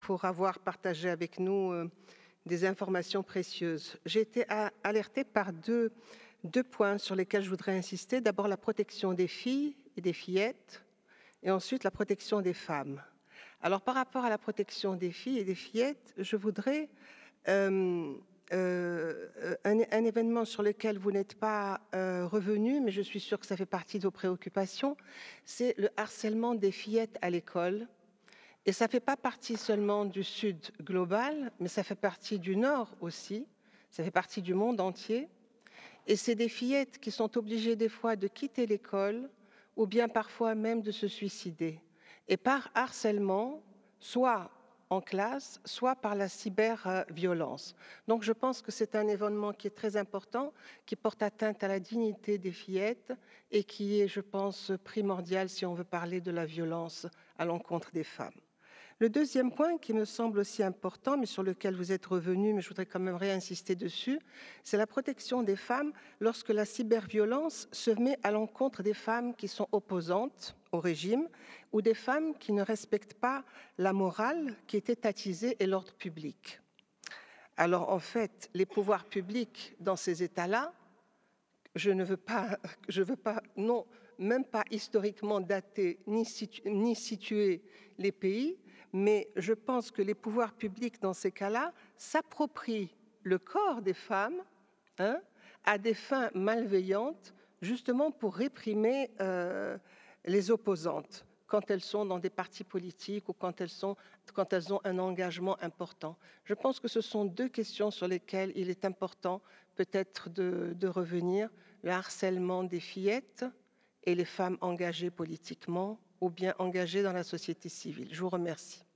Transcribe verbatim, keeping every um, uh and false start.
pour avoir partagé avec nous euh, des informations précieuses. J'ai été a- alertée par deux, deux points sur lesquels je voudrais insister. D'abord, la protection des filles et des fillettes, et ensuite la protection des femmes. Alors, par rapport à la protection des filles et des fillettes, je voudrais euh, euh, un, un événement sur lequel vous n'êtes pas euh, revenu, mais je suis sûre que ça fait partie de vos préoccupations, c'est le harcèlement des fillettes à l'école. Et ça ne fait pas partie seulement du Sud global, mais ça fait partie du Nord aussi, ça fait partie du monde entier. Et c'est des fillettes qui sont obligées des fois de quitter l'école ou bien parfois même de se suicider. Et par harcèlement, soit en classe, soit par la cyberviolence. Donc je pense que c'est un événement qui est très important, qui porte atteinte à la dignité des fillettes et qui est, je pense, primordial si on veut parler de la violence à l'encontre des femmes. Le deuxième point qui me semble aussi important, mais sur lequel vous êtes revenu, mais je voudrais quand même réinsister dessus, c'est la protection des femmes lorsque la cyberviolence se met à l'encontre des femmes qui sont opposantes au régime ou des femmes qui ne respectent pas la morale qui est étatisée et l'ordre public. Alors en fait, les pouvoirs publics dans ces États-là, je ne veux pas, je veux pas, non, même pas historiquement dater ni, situ, ni situer les pays, mais je pense que les pouvoirs publics dans ces cas-là s'approprient le corps des femmes hein, à des fins malveillantes, justement pour réprimer euh, les opposantes quand elles sont dans des partis politiques ou quand elles, sont, quand elles ont un engagement important. Je pense que ce sont deux questions sur lesquelles il est important peut-être de, de revenir, le harcèlement des fillettes et les femmes engagées politiquement ou bien engagées dans la société civile. Je vous remercie.